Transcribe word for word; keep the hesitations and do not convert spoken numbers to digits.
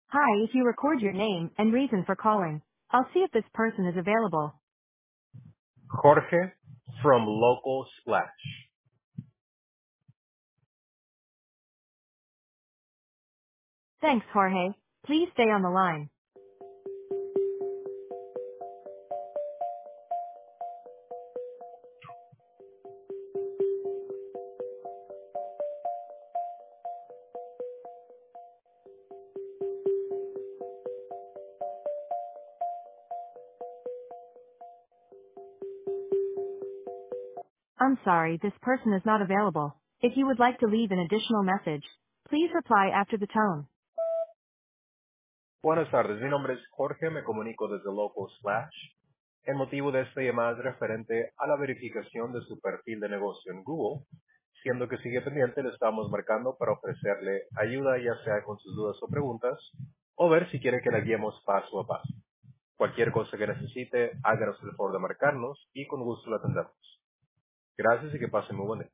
Hi, if you record your name and reason for calling, I'll see if this person is available. Jorge from Local Splash. Thanks, Jorge. Please stay on the line. I'm sorry, this person is not available. If you would like to leave an additional message, please reply after the tone. Buenas tardes, mi nombre es Jorge, me comunico desde Local Splash. El motivo de esta llamada es referente a la verificación de su perfil de negocio en Google, siendo que sigue pendiente le estamos marcando para ofrecerle ayuda ya sea con sus dudas o preguntas, o ver si quiere que la guiemos paso a paso. Cualquier cosa que necesite, háganos el favor de marcarnos y con gusto la atendemos. Gracias y que pasen muy buen día.